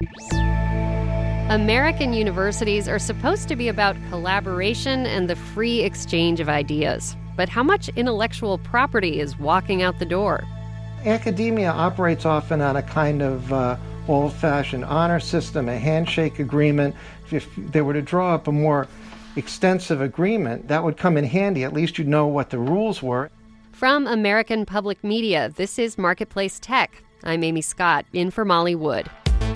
American universities are supposed to be about collaboration and the free exchange of ideas. But how much intellectual property is walking out the door? Academia operates often on a kind of old-fashioned honor system, a handshake agreement. If they were to draw up a more extensive agreement, that would come in handy. At least you'd know what the rules were. From American Public Media, this is Marketplace Tech. I'm Amy Scott, in for Molly Wood.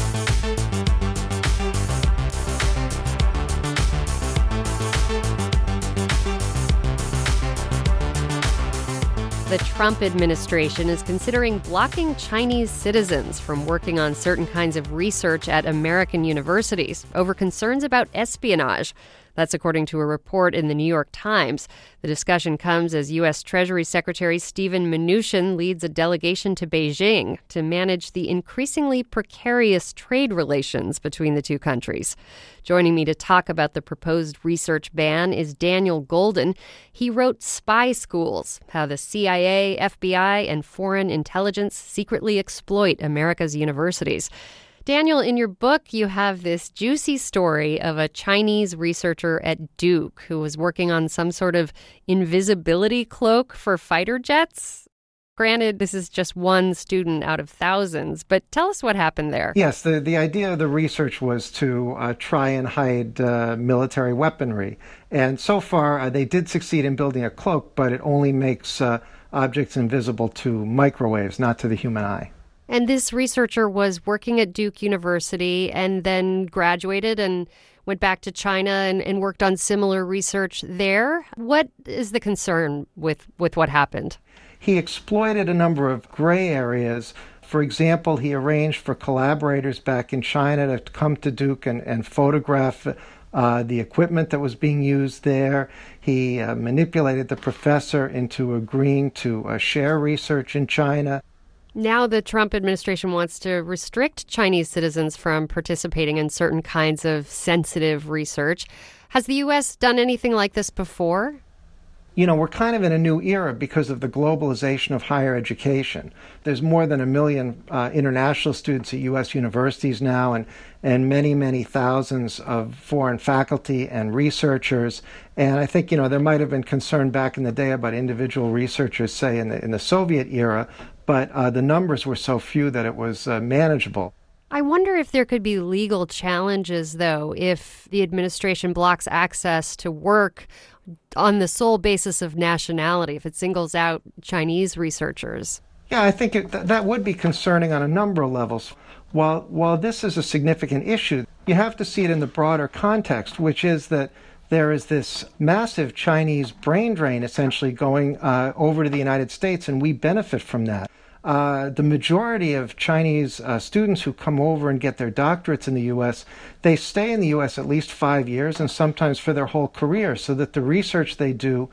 The Trump administration is considering blocking Chinese citizens from working on certain kinds of research at American universities over concerns about espionage. That's according to a report in the New York Times. The discussion comes as U.S. Treasury Secretary Steven Mnuchin leads a delegation to Beijing to manage the increasingly precarious trade relations between the two countries. Joining me to talk about the proposed research ban is Daniel Goldin. He wrote Spy Schools: How the CIA, FBI, and Foreign Intelligence Secretly Exploit America's Universities. Daniel, in your book, you have this juicy story of a Chinese researcher at Duke who was working on some sort of invisibility cloak for fighter jets. Granted, this is just one student out of thousands, but tell us what happened there. Yes, the idea of the research was to try and hide military weaponry. And so far, they did succeed in building a cloak, but it only makes objects invisible to microwaves, not to the human eye. And this researcher was working at Duke University and then graduated and went back to China and worked on similar research there. What is the concern with what happened? He exploited a number of gray areas. For example, he arranged for collaborators back in China to come to Duke and photograph the equipment that was being used there. He manipulated the professor into agreeing to share research in China. Now the Trump administration wants to restrict Chinese citizens from participating in certain kinds of sensitive research. Has the U.S. done anything like this before? You know, we're kind of in a new era because of the globalization of higher education. There's more than 1 million international students at U.S. universities now, and many, many thousands of foreign faculty and researchers. And I think, there might have been concern back in the day about individual researchers, say, in the Soviet era, but the numbers were so few that it was manageable. I wonder if there could be legal challenges, though, if the administration blocks access to work on the sole basis of nationality, if it singles out Chinese researchers. Yeah, I think that would be concerning on a number of levels. While this is a significant issue, you have to see it in the broader context, which is that there is this massive Chinese brain drain essentially going over to the United States, and we benefit from that. The majority of Chinese students who come over and get their doctorates in the U.S., they stay in the U.S. at least 5 years and sometimes for their whole career, so that the research they do,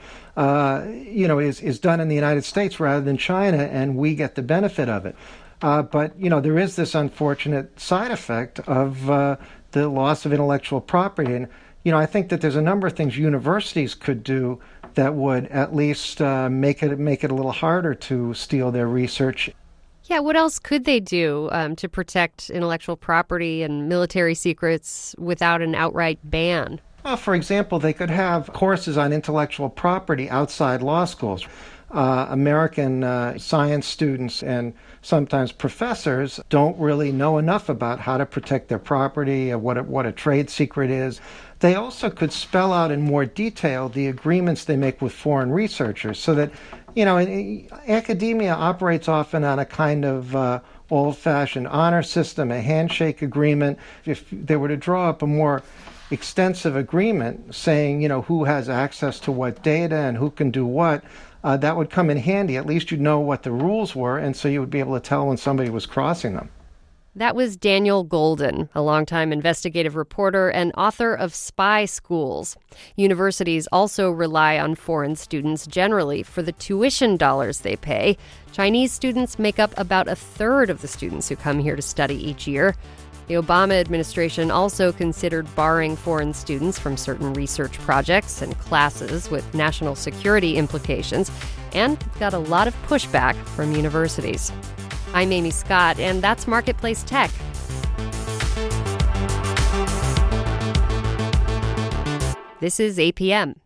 is done in the United States rather than China, and we get the benefit of it. But there is this unfortunate side effect of the loss of intellectual property. And, I think that there's a number of things universities could do that would at least make it a little harder to steal their research. Yeah, what else could they do to protect intellectual property and military secrets without an outright ban? Well, for example, they could have courses on intellectual property outside law schools. American science students and sometimes professors don't really know enough about how to protect their property, what a trade secret is. They also could spell out in more detail the agreements they make with foreign researchers so that, academia operates often on a kind of old-fashioned honor system, a handshake agreement. If they were to draw up a more extensive agreement saying, who has access to what data and who can do what, that would come in handy. At least you'd know what the rules were, and so you would be able to tell when somebody was crossing them. That was Daniel Goldin, a longtime investigative reporter and author of Spy Schools. Universities also rely on foreign students generally for the tuition dollars they pay. Chinese students make up about a third of the students who come here to study each year. The Obama administration also considered barring foreign students from certain research projects and classes with national security implications, and got a lot of pushback from universities. I'm Amy Scott, and that's Marketplace Tech. This is APM.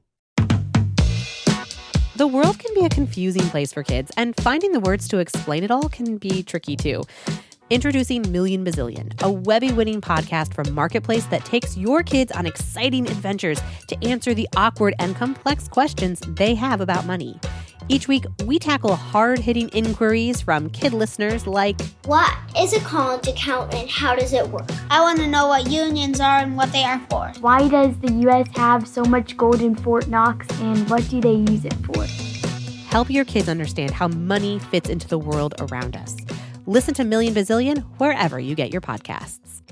The world can be a confusing place for kids, and finding the words to explain it all can be tricky too. Introducing Million Bazillion, a Webby-winning podcast from Marketplace that takes your kids on exciting adventures to answer the awkward and complex questions they have about money. Each week, we tackle hard-hitting inquiries from kid listeners like, what is a college account and how does it work? I want to know what unions are and what they are for. Why does the U.S. have so much gold in Fort Knox, and what do they use it for? Help your kids understand how money fits into the world around us. Listen to Million Bazillion wherever you get your podcasts.